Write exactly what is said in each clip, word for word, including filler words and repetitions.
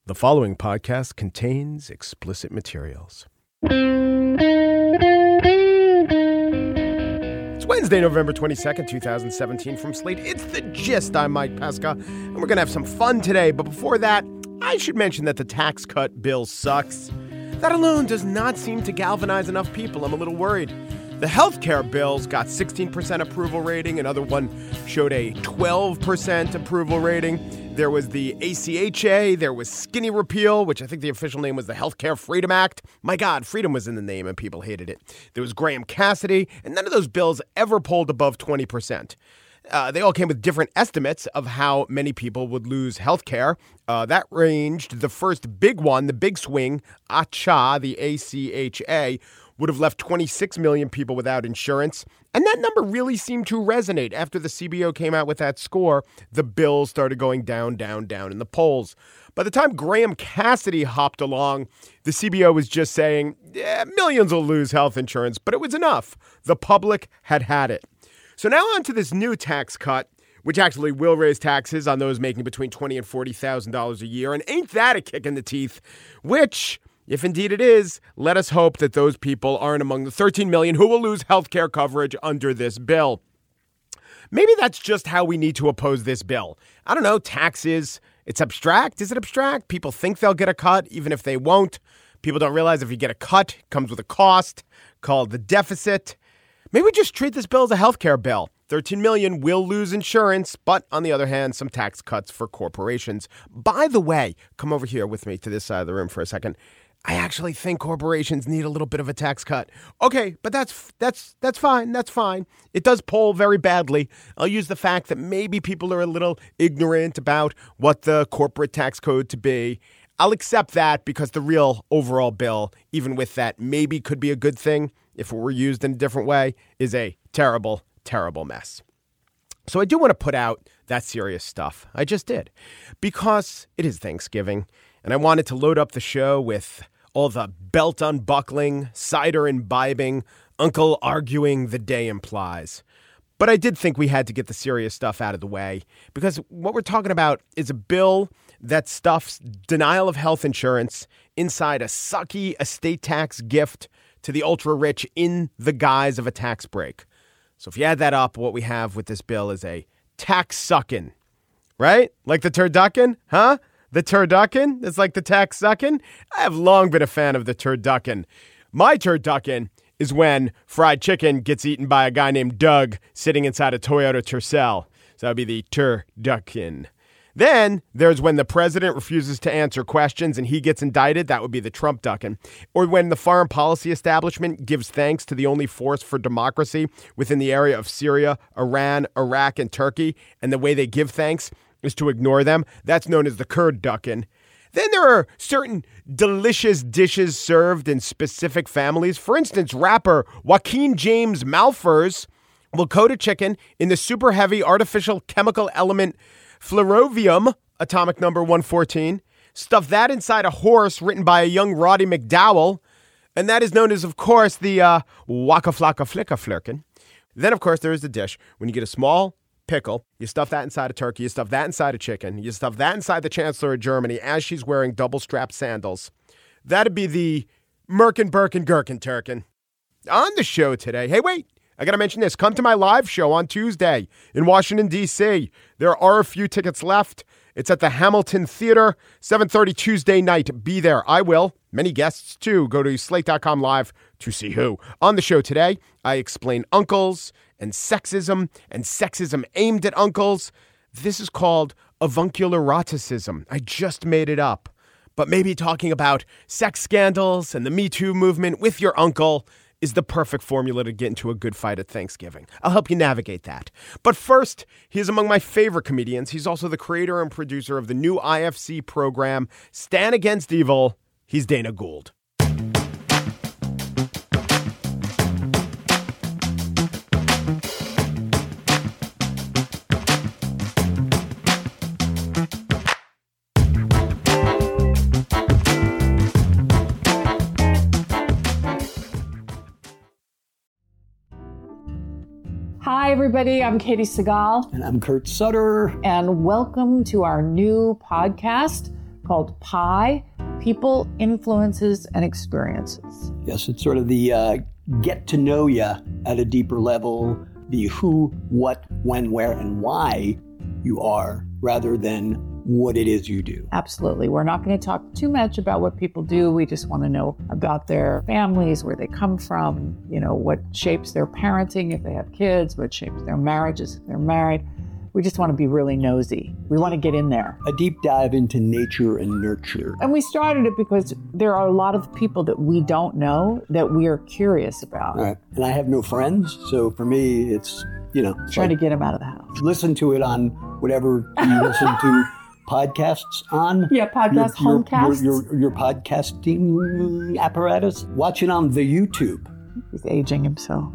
The following podcast contains explicit materials. It's Wednesday, November twenty-second, twenty seventeen. From Slate, it's The Gist. I'm Mike Pesca, and we're going to have some fun today. But before that, I should mention that the tax cut bill sucks. That alone does not seem to galvanize enough people. I'm a little worried. The healthcare bills got sixteen percent approval rating. Another one showed a twelve percent approval rating. There was the A C H A. There was skinny repeal, which I think the official name was the Healthcare Freedom Act. My God, freedom was in the name and people hated it. There was Graham Cassidy, and none of those bills ever polled above twenty percent. Uh, they all came with different estimates of how many people would lose health care. Uh, that ranged, the first big one, the big swing, A C H A, the A C H A, would have left twenty-six million people without insurance. And that number really seemed to resonate. After the C B O came out with that score, the bills started going down, down, down in the polls. By the time Graham Cassidy hopped along, the C B O was just saying, yeah, millions will lose health insurance, but it was enough. The public had had it. So now on to this new tax cut, which actually will raise taxes on those making between twenty thousand dollars and forty thousand dollars a year. And ain't that a kick in the teeth? Which, if indeed it is, let us hope that those people aren't among the thirteen million who will lose health care coverage under this bill. Maybe that's just how we need to oppose this bill. I don't know, taxes, it's abstract. Is it abstract? People think they'll get a cut, even if they won't. People don't realize if you get a cut, it comes with a cost called the deficit. Maybe we just treat this bill as a health care bill. thirteen million will lose insurance, but on the other hand, some tax cuts for corporations. By the way, come over here with me to this side of the room for a second. I actually think corporations need a little bit of a tax cut. Okay, but that's that's that's fine. That's fine. It does poll very badly. I'll use the fact that maybe people are a little ignorant about what the corporate tax code to be. I'll accept that because the real overall bill, even with that, maybe could be a good thing if it were used in a different way, is a terrible, terrible mess. So I do want to put out that serious stuff. I just did. Because it is Thanksgiving, and I wanted to load up the show with all the belt unbuckling, cider imbibing, uncle arguing the day implies. But I did think we had to get the serious stuff out of the way, because what we're talking about is a bill that stuffs denial of health insurance inside a sucky estate tax gift to the ultra-rich in the guise of a tax break. So if you add that up, what we have with this bill is a tax suckin', right? Like the turducken, huh? The turducken is like the tax suckin'. I have long been a fan of the turducken. My turducken is when fried chicken gets eaten by a guy named Doug sitting inside a Toyota Tercel. So that would be the turducken. Then there's when the president refuses to answer questions and he gets indicted. That would be the Trump ducking. Or when the foreign policy establishment gives thanks to the only force for democracy within the area of Syria, Iran, Iraq, and Turkey. And the way they give thanks is to ignore them. That's known as the Kurd ducking. Then there are certain delicious dishes served in specific families. For instance, rapper Joaquin James Malfers will coat a chicken in the super heavy artificial chemical element flerovium, atomic number one fourteen, stuff that inside a horse written by a young Roddy McDowell, and that is known as, of course, the uh, Waka Flocka Flicka Flirkin. Then, of course, there is the dish. When you get a small pickle, you stuff that inside a turkey, you stuff that inside a chicken, you stuff that inside the Chancellor of Germany as she's wearing double-strapped sandals. That'd be the Merkin Birkin Gherkin Turkin. On the show today, hey, wait. I got to mention this. Come to my live show on Tuesday in Washington, D C There are a few tickets left. It's at the Hamilton Theater, seven thirty Tuesday night. Be there. I will. Many guests, too. Go to slate dot com live to see who. On the show today, I explain uncles and sexism and sexism aimed at uncles. This is called avuncular eroticism. I just made it up. But maybe talking about sex scandals and the Me Too movement with your uncle is the perfect formula to get into a good fight at Thanksgiving. I'll help you navigate that. But first, he's among my favorite comedians. He's also the creator and producer of the new I F C program, Stand Against Evil. He's Dana Gould. Hi, everybody. I'm Katie Segal. And I'm Kurt Sutter. And welcome to our new podcast, called PIE, People, Influences, and Experiences. Yes, it's sort of the uh, get to know you at a deeper level, the who, what, when, where, and why you are, rather than what it is you do. Absolutely. We're not going to talk too much about what people do. We just want to know about their families, where they come from, you know, what shapes their parenting if they have kids, what shapes their marriages if they're married. We just want to be really nosy. We want to get in there. A deep dive into nature and nurture. And we started it because there are a lot of people that we don't know that we are curious about. All right. And I have no friends, so for me, it's, you know. Trying like, to get them out of the house. Listen to it on whatever you listen to podcasts on. Yeah, podcast, your, homecasts. Your, your, your podcasting apparatus. Watch it on the YouTube. He's aging himself.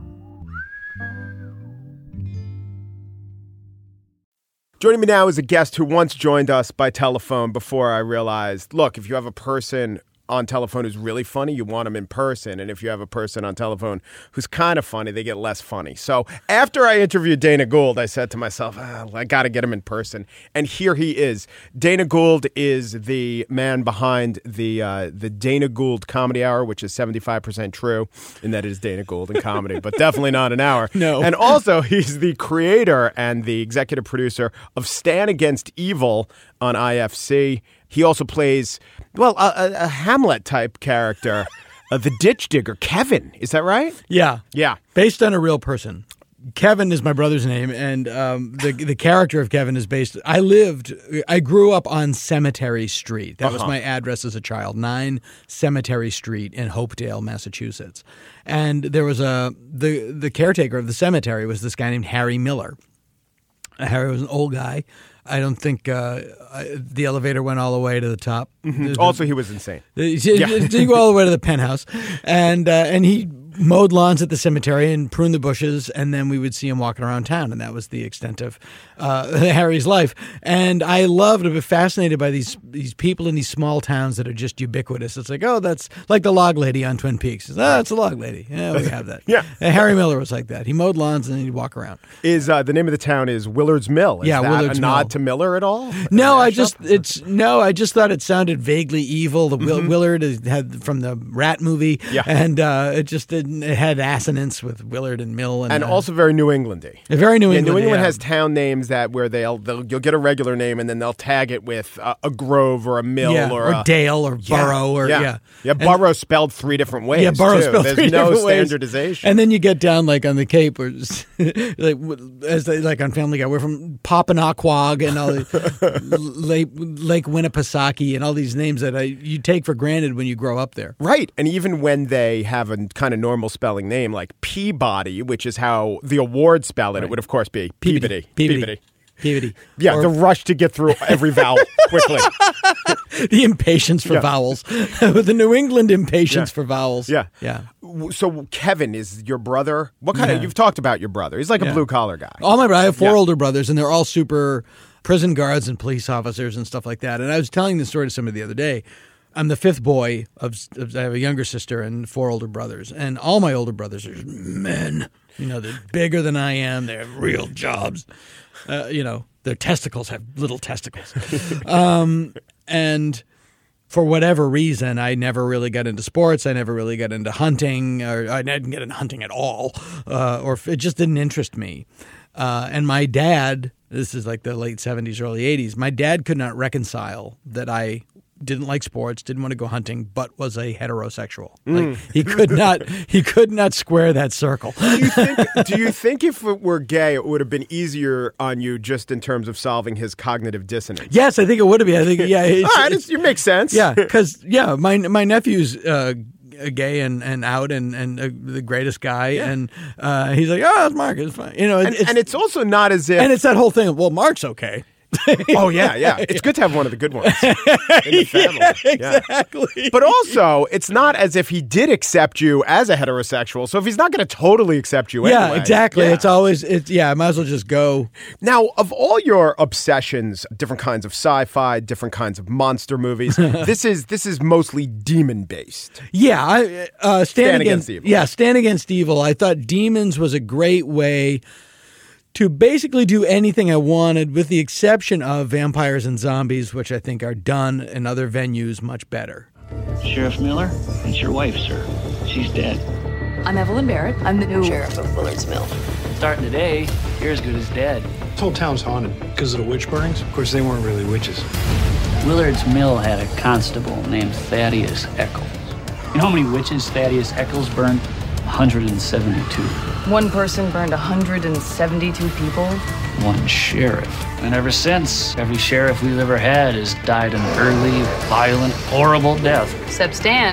Joining me now is a guest who once joined us by telephone before I realized, look, if you have a person on telephone who's really funny, you want them in person. And if you have a person on telephone who's kind of funny, they get less funny. So after I interviewed Dana Gould, I said to myself, ah, I got to get him in person. And here he is. Dana Gould is the man behind the uh, the Dana Gould Comedy Hour, which is seventy-five percent true in that it is Dana Gould in comedy, but definitely not an hour. No. And also, he's the creator and the executive producer of Stan Against Evil on I F C. He also plays, well, a, a, a Hamlet-type character, uh, the ditch digger, Kevin. Is that right? Yeah. Yeah. Based on a real person. Kevin is my brother's name, and um, the the character of Kevin is based. I lived, I grew up on Cemetery Street. That uh-huh. was my address as a child, nine Cemetery Street in Hopedale, Massachusetts. And there was a, the, the caretaker of the cemetery was this guy named Harry Miller. Harry was an old guy. I don't think uh, the elevator went all the way to the top. Mm-hmm. Also, he was insane. He didn't go all the way to the penthouse. And uh, and he mowed lawns at the cemetery and pruned the bushes, and then we would see him walking around town, and that was the extent of uh, Harry's life. And I loved, I've been fascinated by these these people in these small towns that are just ubiquitous. It's like, oh, that's like the log lady on Twin Peaks. Oh, that's a log lady. Yeah, we have that. Yeah. And Harry Miller was like that. He mowed lawns and then he'd walk around. Is uh, the name of the town is Willard's Mill? Is yeah, that Willard's a Mill. nod to Miller at all? No, I just it's no, I just thought it sounded vaguely evil. The mm-hmm. Willard had from the Rat movie, yeah. and uh, it just didn't. It had assonance with Willard and Mill, and, and uh, also very New Englandy. Very New yeah, England. New England yeah. has town names that where they'll, they'll you'll get a regular name and then they'll tag it with uh, a grove or a mill yeah, or, or a Dale or Borough yeah, or yeah yeah yeah and, Borough spelled three different ways. Yeah, Borough too. spelled There's three no different ways. standardization. And then you get down like on the Cape, or like as they, like on Family Guy, we're from Papanaquag and all the Lake Lake Winnipesaukee and all these names that I, you take for granted when you grow up there. Right, and even when they have a kind of normal spelling name like Peabody, which is how the award spell it, right. It would of course be Peabody. Peabody. Peabody. Peabody. Yeah, or, the rush to get through every vowel quickly. The impatience for yeah. vowels. The New England impatience yeah. for vowels. Yeah. Yeah. So Kevin is your brother. What kind yeah. of, you've talked about your brother. He's like yeah. a blue collar guy. All my I have four yeah. older brothers, and they're all super prison guards and police officers and stuff like that. And I was telling this story to somebody the other day. I'm the fifth boy of, of I have a younger sister and four older brothers, and all my older brothers are men. You know, they're bigger than I am. They have real jobs. Uh, you know, their testicles have little testicles. um, and for whatever reason, I never really got into sports. I never really got into hunting, or I didn't get into hunting at all, uh, or it just didn't interest me. Uh, and my dad, this is like the late seventies, early eighties, my dad could not reconcile that I didn't like sports, didn't want to go hunting, but was a heterosexual. Mm. Like, he could not he could not square that circle. Do you, think, do you think if it were gay, it would have been easier on you just in terms of solving his cognitive dissonance? Yes, I think it would have been. I think, yeah. It's, All right, it's, it's, it makes sense. Yeah, because, yeah, my my nephew's uh, gay and, and out and, and uh, the greatest guy, yeah. and uh, he's like, oh, it's Mark, it's fine. You know, and it's, and it's also not as if... And it's that whole thing of, well, Mark's okay. Oh, yeah, yeah. It's good to have one of the good ones in the family. Yeah, exactly. Yeah. But also, it's not as if he did accept you as a heterosexual. So if he's not going to totally accept you yeah, anyway. Exactly. Yeah, it's always, it's, yeah, I might as well just go. Now, of all your obsessions, different kinds of sci-fi, different kinds of monster movies, this is this is mostly demon-based. Yeah. I, uh, Stand, Stand Against, Against Evil. Yeah, Stand Against Evil. I thought Demons was a great way to basically do anything I wanted, with the exception of vampires and zombies, which I think are done in other venues much better. Sheriff Miller, it's your wife, sir. She's dead. I'm Evelyn Barrett. I'm the new sheriff of Willard's Mill. Starting today, you're as good as dead. This whole town's haunted because of the witch burnings. Of course, they weren't really witches. Willard's Mill had a constable named Thaddeus Eccles. You know how many witches Thaddeus Eccles burned? one hundred seventy-two. One person burned one hundred seventy-two people. One sheriff. And ever since, every sheriff we've ever had has died an early, violent, horrible death. Except Stan.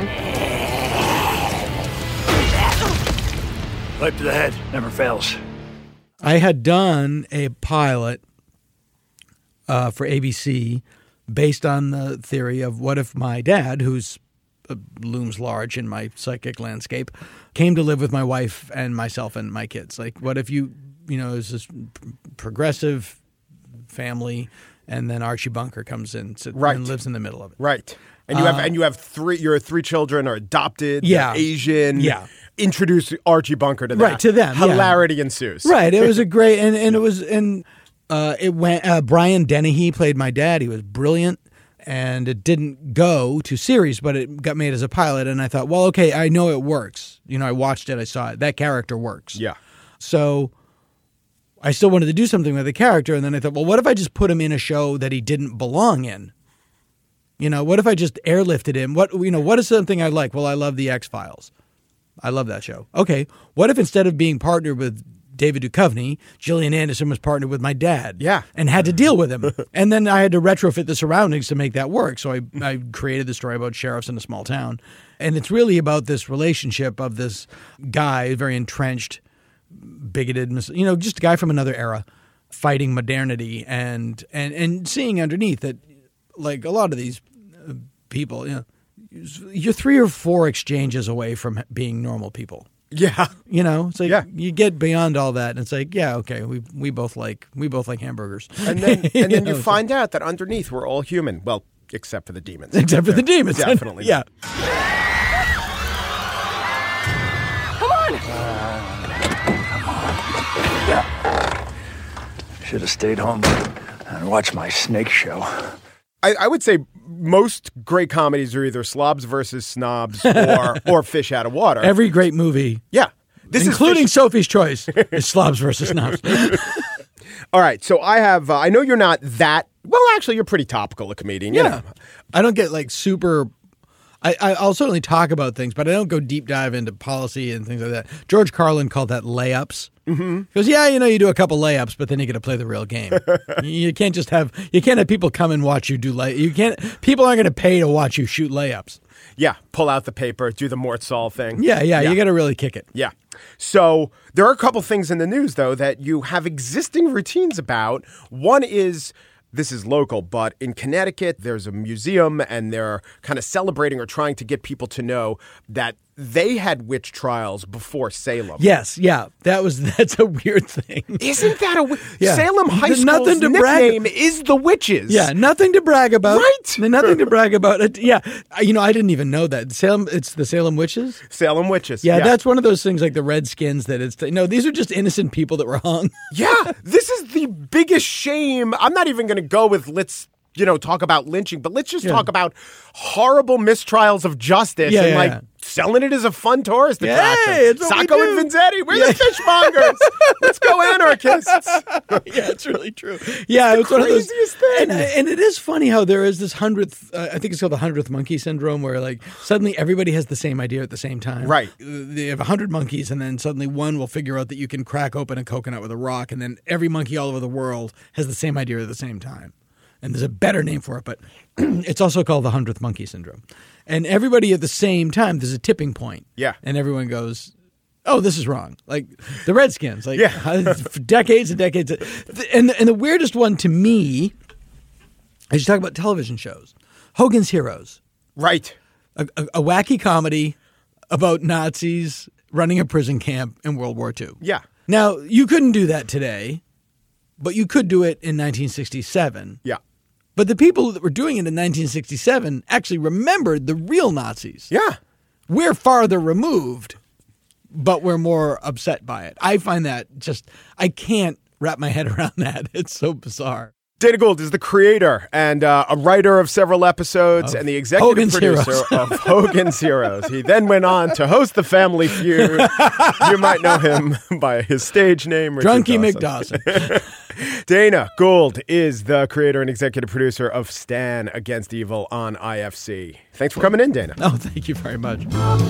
Light to the head never fails. I had done a pilot uh, for A B C based on the theory of what if my dad, who's uh, looms large in my psychic landscape, came to live with my wife and myself and my kids. Like, what if you, you know, is this progressive family, and then Archie Bunker comes in sit, Right. and lives in the middle of it. Right. And you have and you have three. Your three children are adopted. Yeah. They're Asian. Yeah. Introduce Archie Bunker to them. Right, to them, yeah. Hilarity ensues. Right. It was a great, and, and it was, and uh, it went, uh, Brian Dennehy played my dad. He was brilliant, and it didn't go to series, but it got made as a pilot. And I thought, well, okay, I know it works. You know, I watched it, I saw it. That character works. Yeah. So I still wanted to do something with the character. And then I thought, well, what if I just put him in a show that he didn't belong in? You know, what if I just airlifted him? What, you know, what is something I like? Well, I love the X-Files. I love that show. Okay, what if instead of being partnered with David Duchovny, Gillian Anderson was partnered with my dad? Yeah. And had to deal with him. And then I had to retrofit the surroundings to make that work. So I, I created the story about sheriffs in a small town. And it's really about this relationship of this guy, very entrenched, bigoted, you know, just a guy from another era, fighting modernity and and, and seeing underneath that, like a lot of these people, you know, you're three or four exchanges away from being normal people. Yeah. You know, it's like Yeah. you get beyond all that, and it's like, yeah, okay, we we both like we both like hamburgers, And then and then you, know, find out that underneath we're all human. Well, except for the demons. except for the demons, Definitely. yeah. Come on! Should have stayed home and watched my snake show. I, I would say most great comedies are either slobs versus snobs or or fish out of water. Every great movie, yeah. This including is fish- Sophie's Choice, is slobs versus snobs. All right. So I have. Uh, I know you're not that. Well, actually, you're pretty topical, a comedian. You Yeah, know. I don't get like super. I, I I'll certainly talk about things, but I don't go deep dive into policy and things like that. George Carlin called that layups. Mm-hmm. He goes, yeah, you know, you do a couple layups, but then you get to play the real game. You can't just have you can't have people come and watch you do lay. You can't. People aren't going to pay to watch you shoot layups. Yeah. Pull out the paper. Do the Mort Saul thing. Yeah, yeah, you got to really kick it. Yeah. So there are a couple things in the news, though, that you have existing routines about. One is, this is local, but in Connecticut, there's a museum and they're kind of celebrating or trying to get people to know that they had witch trials before Salem. Yes, yeah, that was that's a weird thing. Isn't that a wi- Yeah. Salem High There's School's nothing to brag- nickname is the Witches. Yeah, nothing to brag about. Right. Nothing to brag about. It. Yeah, you know, I didn't even know that Salem. It's the Salem Witches. Salem Witches. Yeah, that's one of those things like the Redskins that it's no, these are just innocent people that were hung. Yeah, this is the biggest shame. I'm not even going to go with let's, you know, talk about lynching, but let's just Yeah. talk about horrible mistrials of justice Yeah, and yeah, like yeah. selling it as a fun tourist Hey, attraction. it's what we Sacco do. and Vanzetti, we're the fishmongers. Let's go anarchists. Yeah, it's really true. Yeah, the it's one of those. craziest thing. And, and it is funny how there is this hundredth. Uh, I think it's called the hundredth monkey syndrome, where like suddenly everybody has the same idea at the same time. Right. They have a hundred monkeys, and then suddenly one will figure out that you can crack open a coconut with a rock, and then every monkey all over the world has the same idea at the same time. And there's a better name for it, but it's also called the hundredth monkey syndrome. And everybody at the same time, there's a tipping point. Yeah. And everyone goes, oh, this is wrong. Like the Redskins, like Yeah. for decades and decades. And the, and the weirdest one to me, as you talk about television shows, Hogan's Heroes, Right. a, a, a wacky comedy about Nazis running a prison camp in World War Two. Yeah. Now, you couldn't do that today, but you could do it in nineteen sixty-seven. Yeah. But the people that were doing it in nineteen sixty-seven actually remembered the real Nazis. Yeah. We're farther removed, but we're more upset by it. I find that just, I can't wrap my head around that. It's so bizarre. Dana Gould is the creator and uh, a writer of several episodes Of and the executive Hogan's producer Heroes. of Hogan's Heroes. He then went on to host The Family Feud. You might know him by his stage name, Richard Drunky Dawson. McDawson. Dana Gould is the creator and executive producer of Stan Against Evil on I F C. Thanks for coming in, Dana. Oh, thank you very much.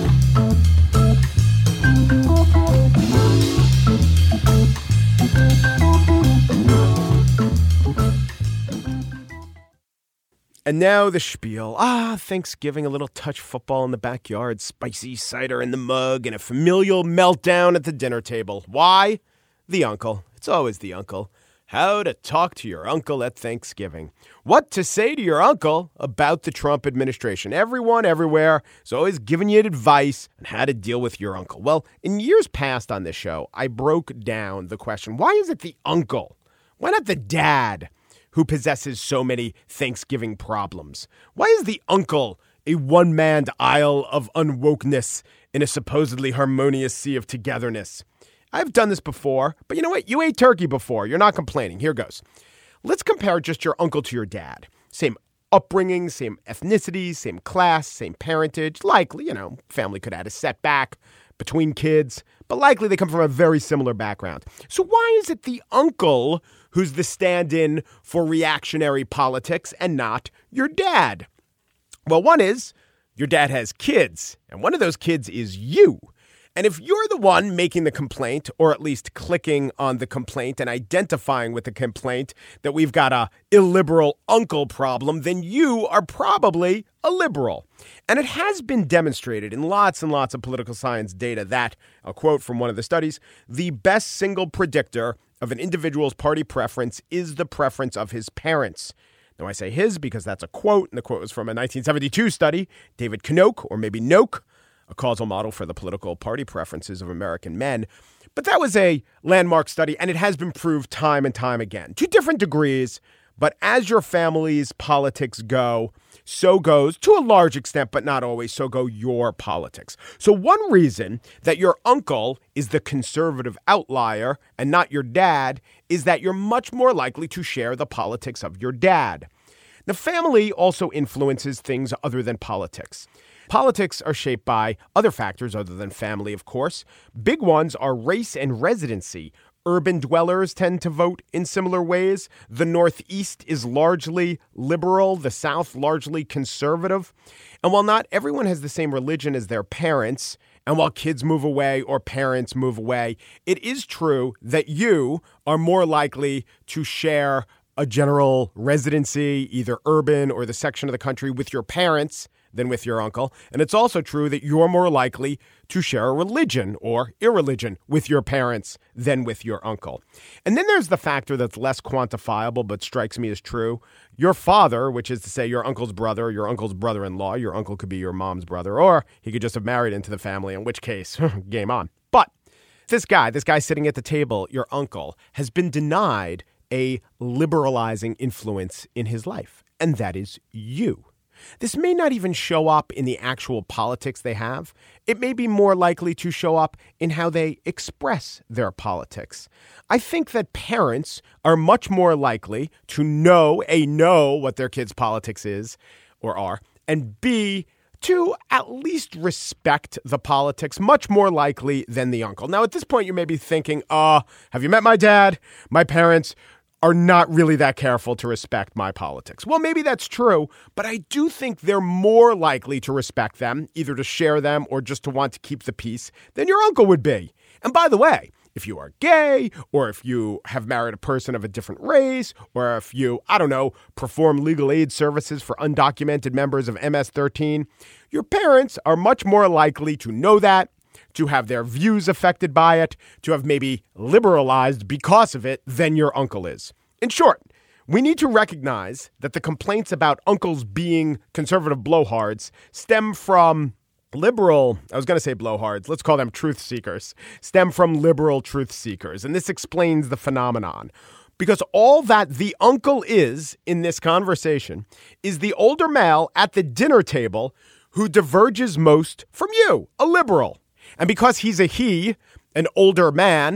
And now the spiel. Ah, Thanksgiving, a little touch football in the backyard, spicy cider in the mug, and a familial meltdown at the dinner table. Why? The uncle. It's always the uncle. How to talk to your uncle at Thanksgiving. What to say to your uncle about the Trump administration. Everyone, everywhere is always giving you advice on how to deal with your uncle. Well, in years past on this show, I broke down the question, why is it the uncle? Why not the dad who possesses so many Thanksgiving problems? Why is the uncle a one-manned isle of unwokeness in a supposedly harmonious sea of togetherness? I've done this before, but you know what? You ate turkey before. You're not complaining. Here goes. Let's compare just your uncle to your dad. Same upbringing, same ethnicity, same class, same parentage. Likely, you know, family could add a setback between kids, but likely they come from a very similar background. So why is it the uncle who's the stand-in for reactionary politics and not your dad? Well, one is your dad has kids, and one of those kids is you. And if you're the one making the complaint, or at least clicking on the complaint and identifying with the complaint that we've got a illiberal uncle problem, then you are probably a liberal. And it has been demonstrated in lots and lots of political science data that, a quote from one of the studies, the best single predictor of an individual's party preference is the preference of his parents. Now, I say his because that's a quote, and the quote was from a nineteen seventy-two study, David Knoke, or maybe Noke, a causal model for the political party preferences of American men. But that was a landmark study, and it has been proved time and time again, to different degrees. But as your family's politics go, so goes, to a large extent, but not always, so go your politics. So one reason that your uncle is the conservative outlier and not your dad is that you're much more likely to share the politics of your dad. The family also influences things other than politics. Politics are shaped by other factors other than family, of course. Big ones are race and residency. Urban dwellers tend to vote in similar ways. The Northeast is largely liberal, the South largely conservative. And while not everyone has the same religion as their parents, and while kids move away or parents move away, it is true that you are more likely to share a general residency, either urban or the section of the country, with your parents than with your uncle. And it's also true that you're more likely to share a religion or irreligion with your parents than with your uncle. And then there's the factor that's less quantifiable but strikes me as true. Your father, which is to say your uncle's brother, your uncle's brother-in-law, your uncle could be your mom's brother, or he could just have married into the family, in which case, game on. But this guy, this guy sitting at the table, your uncle, has been denied a liberalizing influence in his life, and that is you. This may not even show up in the actual politics they have. It may be more likely to show up in how they express their politics. I think that parents are much more likely to know, A, know what their kids' politics is or are, and B, to at least respect the politics, much more likely than the uncle. Now, at this point, you may be thinking, uh, have you met my dad? My parents are not really that careful to respect my politics. Well, maybe that's true, but I do think they're more likely to respect them, either to share them or just to want to keep the peace, than your uncle would be. And by the way, if you are gay, or if you have married a person of a different race, or if you, I don't know, perform legal aid services for undocumented members of M S thirteen, your parents are much more likely to know that, to have their views affected by it, to have maybe liberalized because of it than your uncle is. In short, we need to recognize that the complaints about uncles being conservative blowhards stem from liberal, I was going to say blowhards, let's call them truth seekers, stem from liberal truth seekers. And this explains the phenomenon. Because all that the uncle is in this conversation is the older male at the dinner table who diverges most from you, a liberal. And because he's a he, an older man,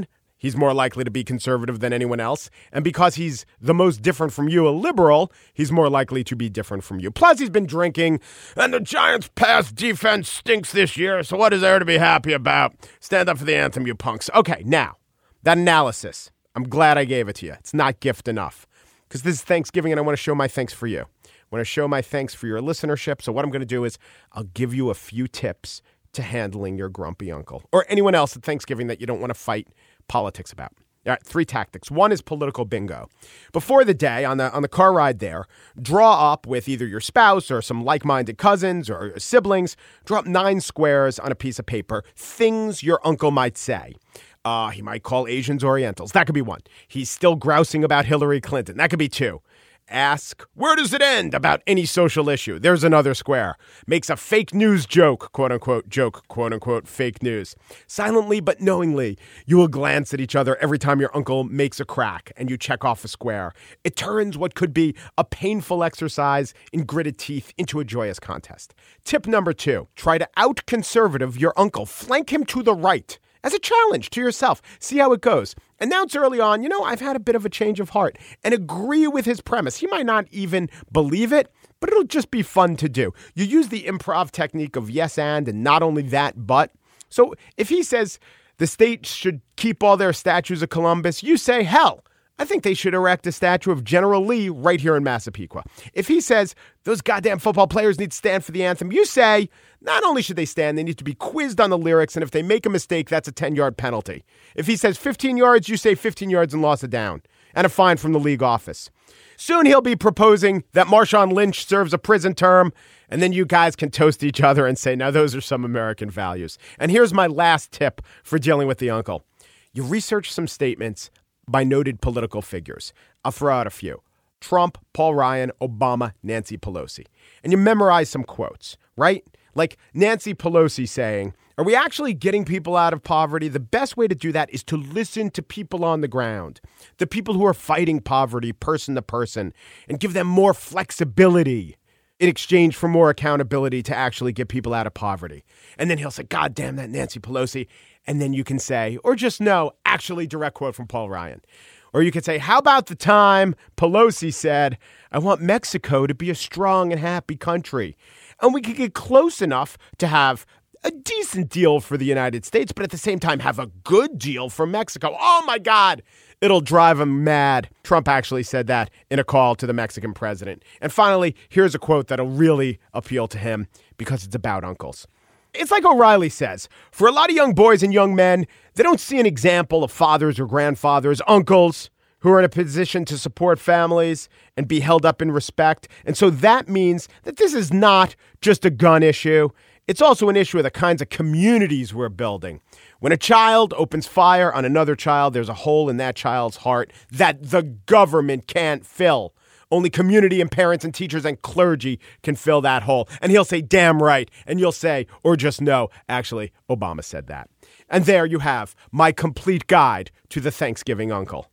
he's more likely to be conservative than anyone else. And because he's the most different from you, a liberal, he's more likely to be different from you. Plus, he's been drinking, and the Giants' pass defense stinks this year, so what is there to be happy about? Stand up for the anthem, you punks. Okay, now, that analysis, I'm glad I gave it to you. It's not gift enough. Because this is Thanksgiving, and I want to show my thanks for you. I want to show my thanks for your listenership. So what I'm going to do is I'll give you a few tips to handling your grumpy uncle or anyone else at Thanksgiving that you don't want to fight politics about. All right, three tactics. One is political bingo. Before the day, on the on the car ride there, draw up with either your spouse or some like-minded cousins or siblings, draw up nine squares on a piece of paper, things your uncle might say. Uh, he might call Asians Orientals. That could be one. He's still grousing about Hillary Clinton. That could be two. Ask, where does it end about any social issue? There's another square. Makes a fake news joke, quote-unquote joke, quote-unquote fake news. Silently but knowingly, you will glance at each other every time your uncle makes a crack and you check off a square. It turns what could be a painful exercise in gritted teeth into a joyous contest. Tip number two, try to out-conservative your uncle. Flank him to the right. As a challenge to yourself. See how it goes. Announce early on, you know, I've had a bit of a change of heart, and agree with his premise. He might not even believe it, but it'll just be fun to do. You use the improv technique of yes and, and not only that, but. So if he says the state should keep all their statues of Columbus, you say, hell, I think they should erect a statue of General Lee right here in Massapequa. If he says those goddamn football players need to stand for the anthem, you say not only should they stand, they need to be quizzed on the lyrics, and if they make a mistake, that's a ten-yard penalty. If he says fifteen yards, you say fifteen yards and loss of down, and a fine from the league office. Soon he'll be proposing that Marshawn Lynch serves a prison term, and then you guys can toast each other and say, now those are some American values. And here's my last tip for dealing with the uncle. You research some statements by noted political figures. I'll throw out a few. Trump, Paul Ryan, Obama, Nancy Pelosi. And you memorize some quotes, right? Like Nancy Pelosi saying, are we actually getting people out of poverty? The best way to do that is to listen to people on the ground, the people who are fighting poverty person to person, and give them more flexibility in exchange for more accountability to actually get people out of poverty. And then he'll say, God damn that Nancy Pelosi. And then you can say, or just no, actually direct quote from Paul Ryan. Or you could say, how about the time Pelosi said, I want Mexico to be a strong and happy country. And we could get close enough to have a decent deal for the United States, but at the same time have a good deal for Mexico. Oh my God, it'll drive him mad. Trump actually said that in a call to the Mexican president. And finally, here's a quote that'll really appeal to him because it's about uncles. It's like O'Reilly says, for a lot of young boys and young men, they don't see an example of fathers or grandfathers, uncles, who are in a position to support families and be held up in respect. And so that means that this is not just a gun issue. It's also an issue of the kinds of communities we're building. When a child opens fire on another child, there's a hole in that child's heart that the government can't fill. Only community and parents and teachers and clergy can fill that hole. And he'll say, damn right. And you'll say, or just no, actually, Obama said that. And there you have my complete guide to the Thanksgiving uncle.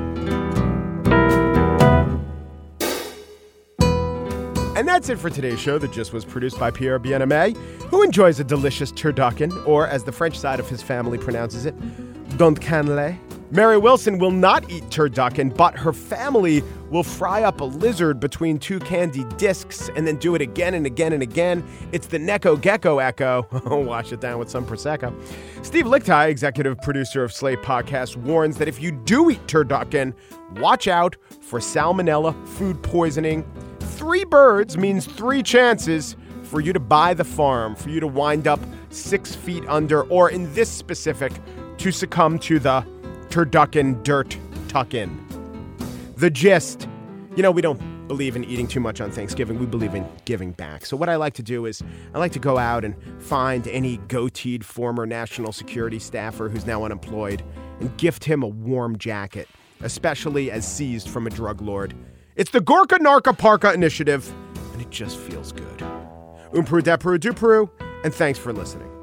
And that's it for today's show that just was produced by Pierre Bien-Aimé, who enjoys a delicious turducken, or as the French side of his family pronounces it, don't cannelé. Mary Wilson will not eat turducken, but her family will fry up a lizard between two candy discs and then do it again and again and again. It's the Neko Gecko Echo. Wash it down with some Prosecco. Steve Lichtai, executive producer of Slate Podcast, warns that if you do eat turducken, watch out for salmonella, food poisoning. Three birds means three chances for you to buy the farm, for you to wind up six feet under, or in this specific, to succumb to the turducken dirt tuck-in. The gist. You know, we don't believe in eating too much on Thanksgiving. We believe in giving back. So what I like to do is I like to go out and find any goateed former national security staffer who's now unemployed and gift him a warm jacket, especially as seized from a drug lord. It's the Gorka Narka Parka Initiative, and it just feels good. Umpru depru dupru, and thanks for listening.